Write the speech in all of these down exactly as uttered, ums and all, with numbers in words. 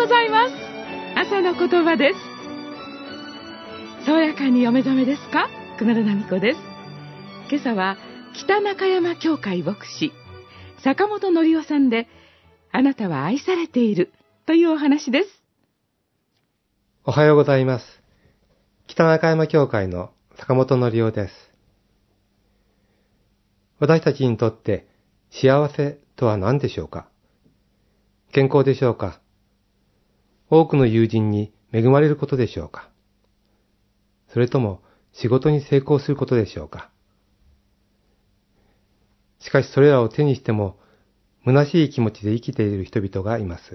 ございます。朝の言葉です。爽やかにお目覚めですか？久米田奈美子です。今朝は北中山教会牧師坂本則夫さんで、あなたは愛されているというお話です。 おはようございます。北中山教会の坂本則夫です。私たちにとって幸せとは何でしょうか？健康でしょうか？多くの友人に恵まれることでしょうか？それとも仕事に成功することでしょうか？しかしそれらを手にしても虚しい気持ちで生きている人々がいます。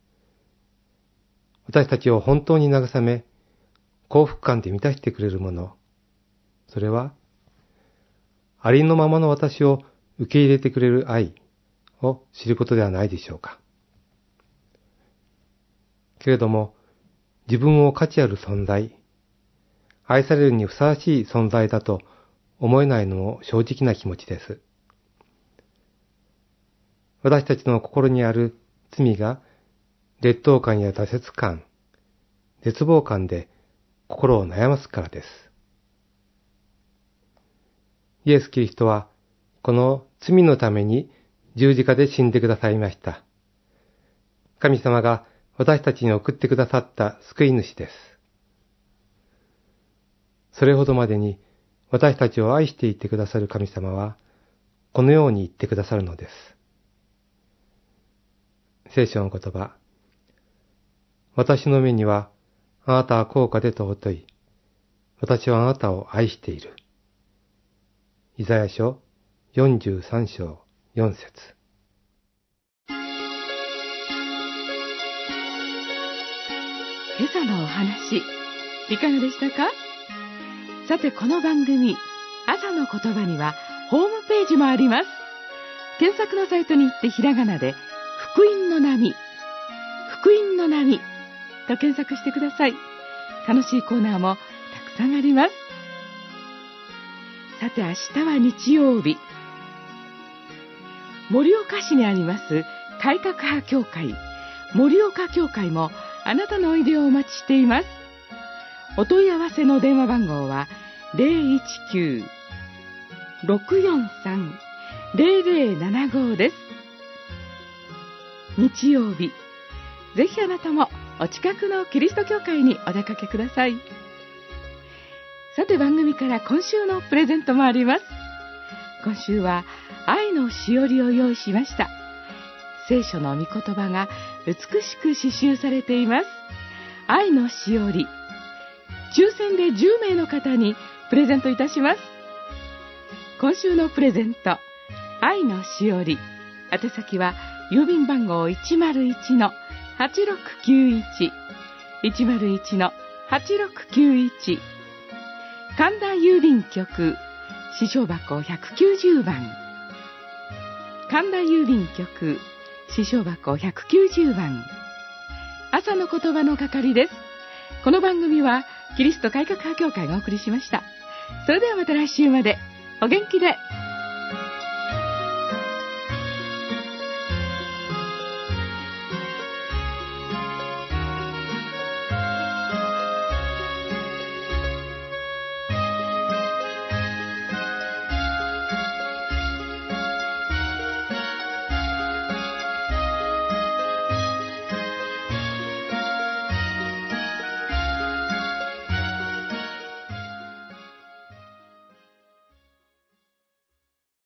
私たちを本当に慰め、幸福感で満たしてくれるもの、それはありのままの私を受け入れてくれる愛を知ることではないでしょうか。けれども、自分を価値ある存在、愛されるにふさわしい存在だと思えないのも正直な気持ちです。私たちの心にある罪が劣等感や挫折感、絶望感で心を悩ますからです。イエス・キリストはこの罪のために十字架で死んでくださいました。神様が私たちに送ってくださった救い主です。それほどまでに私たちを愛していてくださる神様は、このように言ってくださるのです。聖書の言葉、私の目にはあなたは高価で尊い。私はあなたを愛している。イザヤ書よんじゅうさん章よん節。 今朝のお話、いかがでしたか？さて、この番組、朝の言葉にはホームページもあります。検索のサイトに行ってひらがなで、福音の波、福音の波と検索してください。楽しいコーナーもたくさんあります。さて、明日は日曜日。盛岡市にあります改革派教会、盛岡教会もあなたのおいでをお待ちしています。お問い合わせの電話番号は ゼロいちきゅう ろくよんさん ゼロゼロななご です。日曜日、ぜひあなたもお近くのキリスト教会にお出かけください。さて、番組から今週のプレゼントもあります。今週は愛のしおりを用意しました。聖書の御言葉が美しく刺繍されています。愛のしおり、抽選でじゅうめいの方にプレゼントいたします。今週のプレゼント、愛のしおり、宛先は郵便番号 いちまるいちのはちろくきゅういち いちまるいちのはちろくきゅういち、神田郵便局支所箱ひゃくきゅうじゅうばん、神田郵便局支所箱ひゃくきゅうじゅうばん、朝の言葉の係です。この番組はキリスト改革派教会がお送りしました。それではまた来週までお元気で。